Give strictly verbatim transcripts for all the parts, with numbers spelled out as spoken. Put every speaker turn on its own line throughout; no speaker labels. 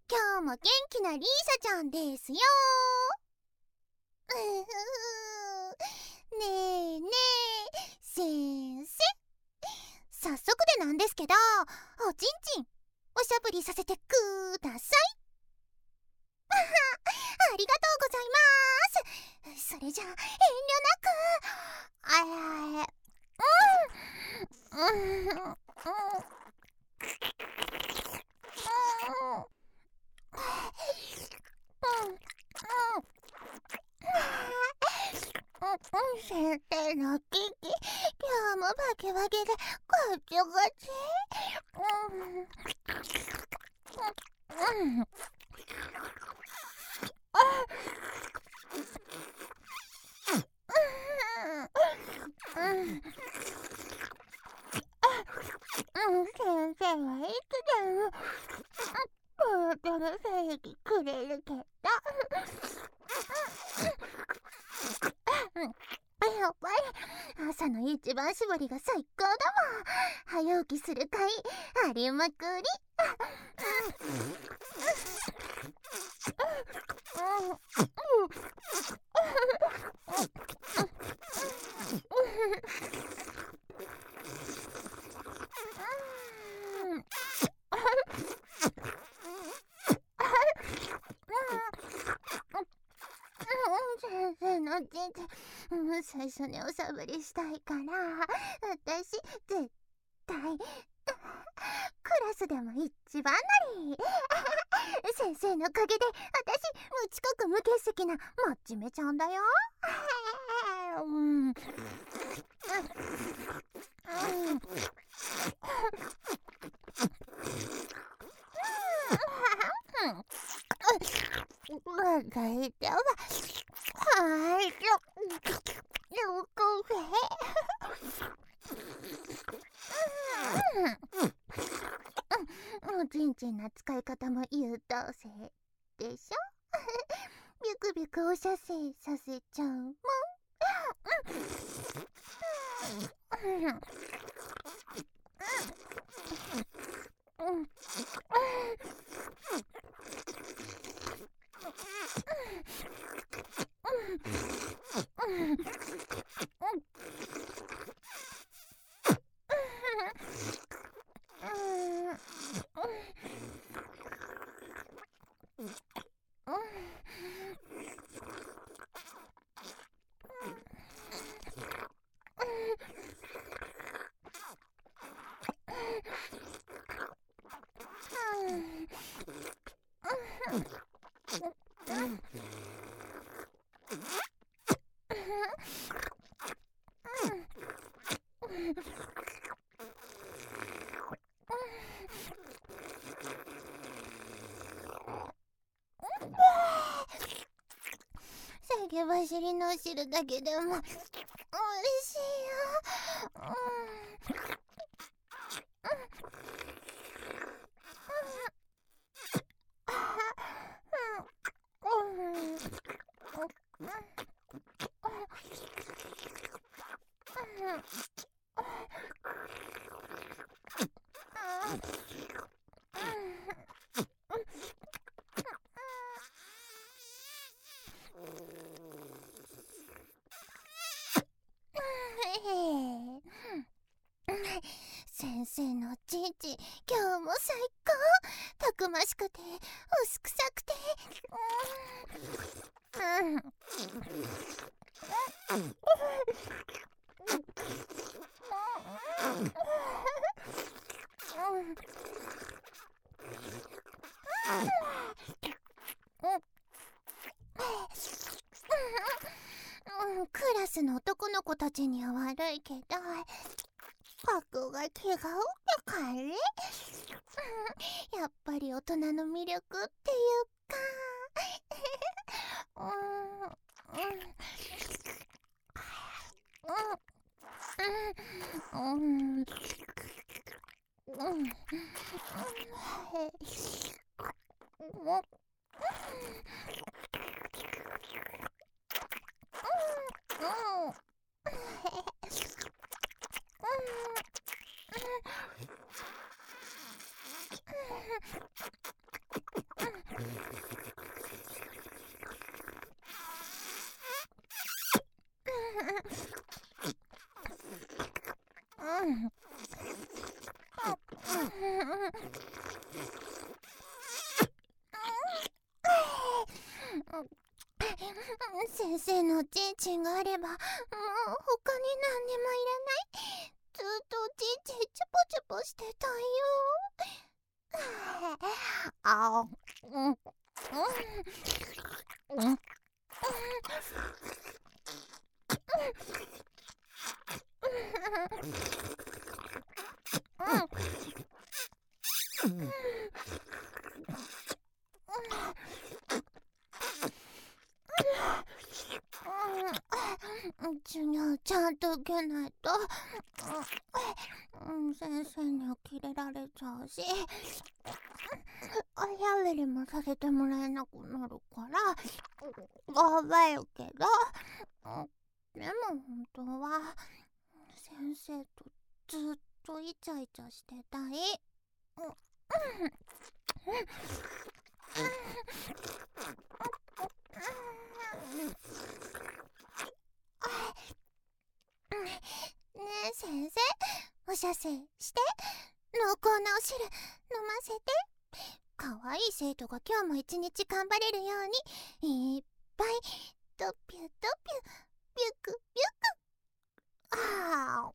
今日も元気なリーサちゃんですよ。うふふ。ねえねえ先生、早速でなんですけど、おちんちんおしゃぶりさせてください。ありがとうございます。それじゃ遠慮なく。あうんうんうんうん先生のキキ、今日もバキバキでこっちこっち。うんうん先生はいつでもトロトロ精液くれるけど、やっぱり朝の一番搾りが最高だもん。早起きする会ありまくり。先生のちんちん、最初におしゃぶりしたいから、私絶対クラスでも一番乗り。先生のおかげで私無遅刻無欠席な真面目ちゃんだよ。うんうん大丈夫。はい、よよくせ。おちんちんな使い方も優等生でしょ。ビクビクおしゃせいさせちゃうもん。酒走りの汁だけでもおいしいよ。先生のおちんちん今日も最高。たくましくて薄臭くて、うんうんクラスの男の子たちには悪いけど、格が違うってかね。やっぱり大人の魅力っていうか。うんうんうん先生のおちんちんがあればもう他に何にもいらない。ずっとおちんちんチュポチュポしてたいよ。あうんうんうん授業ちゃんと受けないと、うん、先生にはキレられちゃうし、おしゃべりもさせてもらえなくなるから頑張るけど、でも本当は先生とずっとイチャイチャしてたい。ねえ先生、おしゃせして濃厚なお汁飲ませて。かわいい生徒が今日も一日頑張れるようにいっぱいドピュドピュビュクビュク。ああ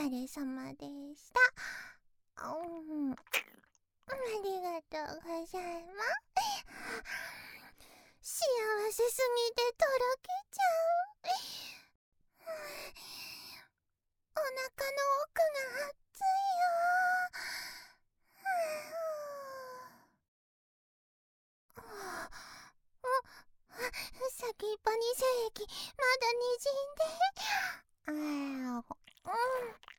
れ様でした。うん、ありがとうございます。幸せすぎてとろけちゃう。お腹の奥が熱いよ。先っぽに精液まだにじんで。うん